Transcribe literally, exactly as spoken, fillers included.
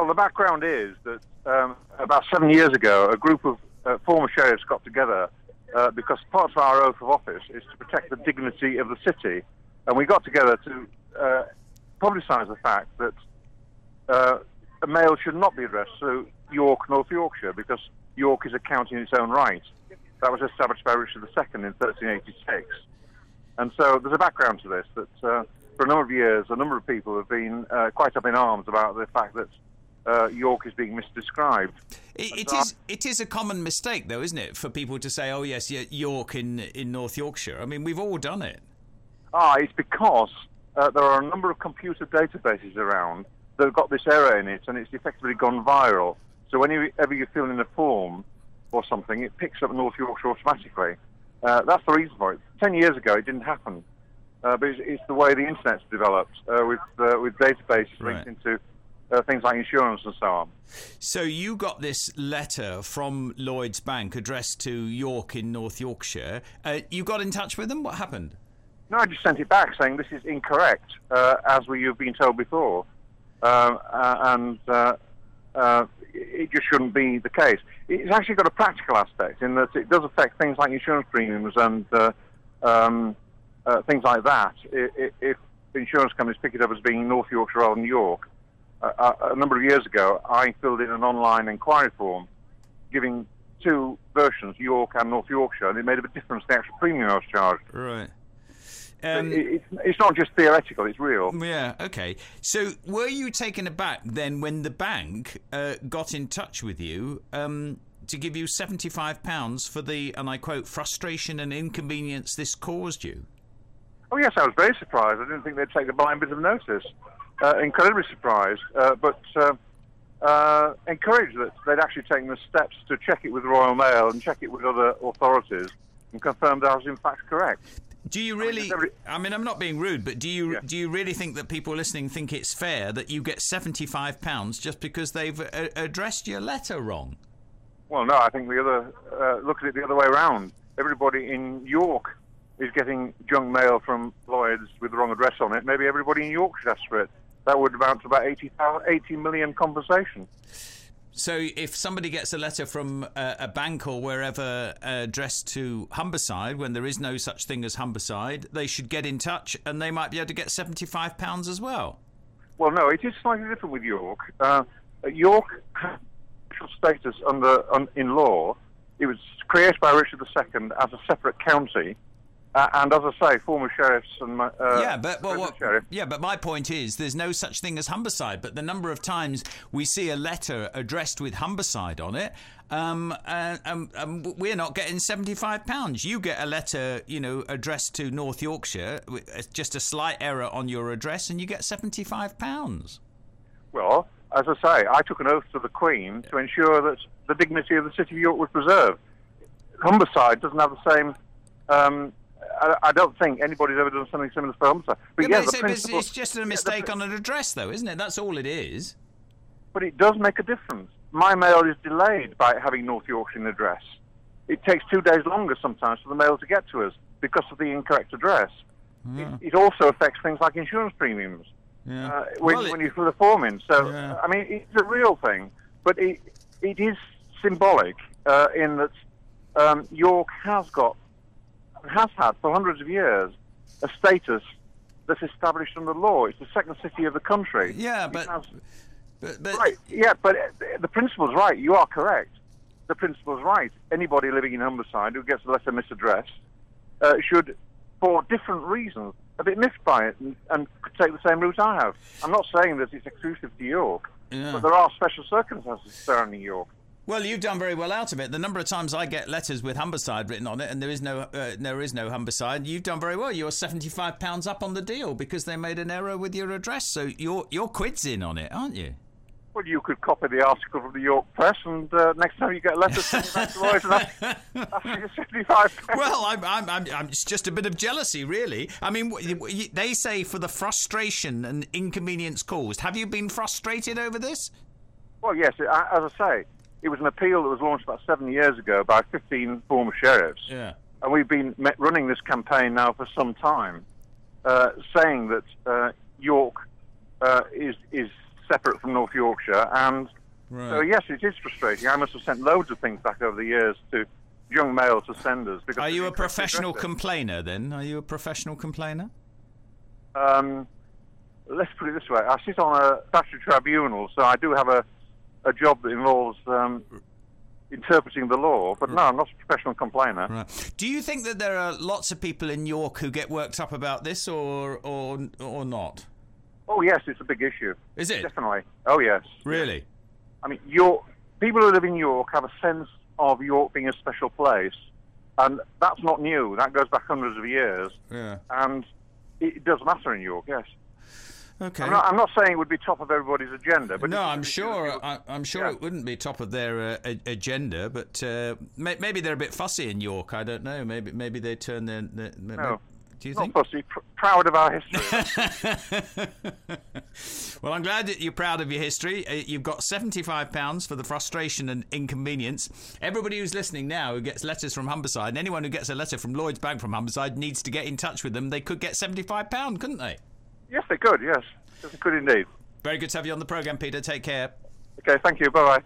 Well, the background is that um, about seven years ago, a group of uh, former sheriffs got together uh, because part of our oath of office is to protect the dignity of the city. And we got together to uh, publicise the fact that uh, a mail should not be addressed to York, North Yorkshire, because York is a county in its own right. That was established by Richard the Second in thirteen eighty-six. And so there's a background to this, that uh, for a number of years, a number of people have been uh, quite up in arms about the fact that uh, York is being misdescribed. It, it is it is a common mistake, though, isn't it, for people to say, oh, yes, yeah, York in, in North Yorkshire. I mean, we've all done it. Ah, it's because uh, there are a number of computer databases around that have got this error in it, and it's effectively gone viral. So whenever you fill in a form or something, it picks up North Yorkshire automatically. Uh, that's the reason for it. Ten years ago, it didn't happen. Uh, but it's, it's the way the internet's developed, uh, with uh, with databases linked Right. into uh, things like insurance and so on. So you got this letter from Lloyds Bank addressed to York in North Yorkshire. Uh, you got in touch with them? What happened? No, I just sent it back saying this is incorrect, uh, as we you've been told before, uh, uh, and uh, uh, it just shouldn't be the case. It's actually got a practical aspect in that it does affect things like insurance premiums and uh, um, uh, things like that. If, if insurance companies pick it up as being North Yorkshire rather than York, uh, a number of years ago, I filled in an online inquiry form giving two versions, York and North Yorkshire, and it made a difference to the actual premium I was charged. Right. Um, it, it's, it's not just theoretical, it's real. Yeah, okay. So were you taken aback then when the bank uh, got in touch with you um, to give you seventy-five pounds for the, and I quote, frustration and inconvenience this caused you? Oh, yes, I was very surprised. I didn't think they'd take the blind bit of notice. Uh, incredibly surprised, uh, but uh, uh, encouraged that they'd actually taken the steps to check it with the Royal Mail and check it with other authorities and confirmed I was in fact correct. Do you really? I mean, every, I mean, I'm not being rude, but do you yeah. do you really think that people listening think it's fair that you get seventy-five pounds just because they've a- addressed your letter wrong? Well, no, I think the other uh, look at it the other way around. Everybody in York is getting junk mail from Lloyds with the wrong address on it. Maybe everybody in York should ask for it. That would amount to about eighty, eighty million compensation. So if somebody gets a letter from uh, a bank or wherever uh, addressed to Humberside, when there is no such thing as Humberside, they should get in touch and they might be able to get seventy-five pounds as well. Well, no, it is slightly different with York. Uh, York has special status under, un, in law. It was created by Richard the Second as a separate county. Uh, and as I say, former sheriffs and uh, yeah, but well, what, sheriff. yeah, but my point is, there's no such thing as Humberside. But the number of times we see a letter addressed with Humberside on it, um, and, um, um, we're not getting seventy-five pounds. You get a letter, you know, addressed to North Yorkshire, just a slight error on your address, and you get seventy-five pounds. Well, as I say, I took an oath to the Queen to ensure that the dignity of the city of York was preserved. Humberside doesn't have the same. Um, I don't think anybody's ever done something similar for Humberside. But yeah, yeah, but the it's, principle, it's just a mistake yeah, on an address, though, isn't it? That's all it is. But it does make a difference. My mail is delayed by having North Yorkshire in the address. It takes two days longer sometimes for the mail to get to us because of the incorrect address. Yeah. It, it also affects things like insurance premiums yeah. uh, when, well, it, when you fill the form in. So, yeah. I mean, it's a real thing. But it, it is symbolic uh, in that um, York has got has had for hundreds of years a status that's established under law. It's the second city of the country. Yeah, but, has, but, but right. Yeah, but the principle's right. You are correct. The principle's right. Anybody living in Humberside who gets a letter misaddressed uh, should, for different reasons, a bit miffed by it and, and could take the same route I have. I'm not saying that it's exclusive to York, yeah. but there are special circumstances surrounding York. Well, you've done very well out of it. The number of times I get letters with Humberside written on it, and there is no uh, there is no Humberside, you've done very well. You're seventy-five pounds up on the deal because they made an error with your address. So you're you're quids in on it, aren't you? Well, you could copy the article from the York Press, and uh, next time you get a letter, send it back to Lloyds and ask, ask you seventy-five pounds. Well, I'm, I'm, I'm, I'm, it's just a bit of jealousy, really. I mean, they say for the frustration and inconvenience caused. Have you been frustrated over this? Well, yes. As I say, it was an appeal that was launched about seven years ago by fifteen former sheriffs. Yeah. And we've been running this campaign now for some time, uh, saying that uh, York uh, is is separate from North Yorkshire, and Right. so yes, it is frustrating. I must have sent loads of things back over the years to junk mail to senders. Because Are you a it's incorrectly professional addressed. complainer then? Are you a professional complainer? Um, let's put it this way: I sit on a statutory tribunal, so I do have a a job that involves um, interpreting the law. But no, I'm not a professional complainer. Right. Do you think that there are lots of people in York who get worked up about this, or or or not? Oh yes, it's a big issue. Is it? Definitely. Oh yes. Really? I mean, York, people who live in York have a sense of York being a special place, and that's not new. That goes back hundreds of years, Yeah. and it does matter in York, yes. Okay. I'm not, I'm not saying it would be top of everybody's agenda, but no, it's- I'm it's- sure. it's- I, I'm sure yeah. it wouldn't be top of their uh, a- agenda, but uh, may, maybe they're a bit fussy in York. I don't know. Maybe maybe they turn their. their, their No. Do you Not think? fussy, pr- proud of our history. Well, I'm glad that you're proud of your history. Uh, You've got seventy-five pounds for the frustration and inconvenience. Everybody who's listening now who gets letters from Humberside, and anyone who gets a letter from Lloyd's Bank from Humberside needs to get in touch with them. They could get seventy-five pounds, couldn't they? Yes, they could, yes. Yes, they could indeed. Very good to have you on the programme, Peter. Take care. Okay, thank you. Bye-bye.